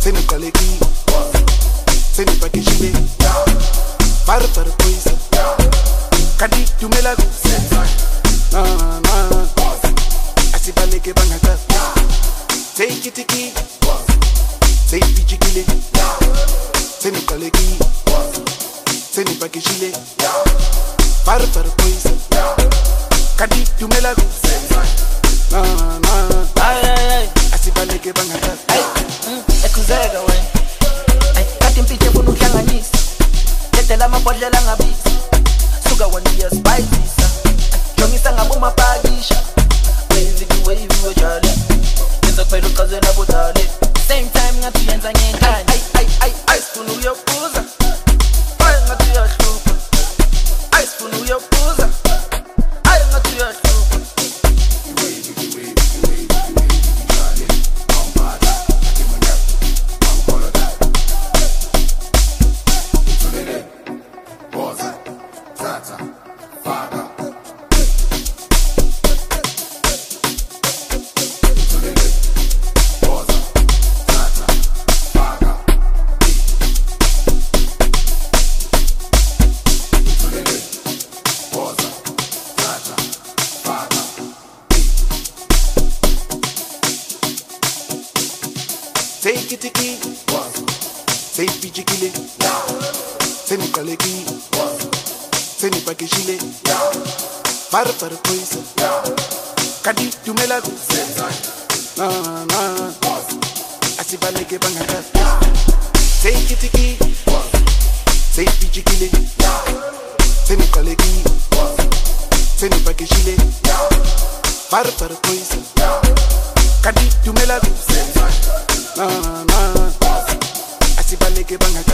Seni kaleki, seni pakishile, par poisa, kadi tumelagu, na, asibaleke bangaka, take it tiki, say pichikile, seni kaleki, seni pakishile, par poisa, kadi tumelagu, na, asibaleke bangaka. Ekuzeka wena kati mpithe funa ukuhlanganisa ledela amabhodlela ngabisa suka wena uyasipayisisa jongisa ngabomapakisha wavy wavy wejale yenza kuphela uqazela bodale same time ngathi yenza ngenkani ayisifuna uyokubuza hayi ngathi uyahlupha ayisifuna uyokubuza hayi ngathi uyahlupha. Take it tiki, say pichikile, seni kaleki, seni pakishile, par poisa, kadi tumelagu, na, asibaleke bangaka. Take it tiki, say pichikile, seni kaleki, seni pakishile, par poisa, kadi tumelagu. Na, asibaleke bangaka.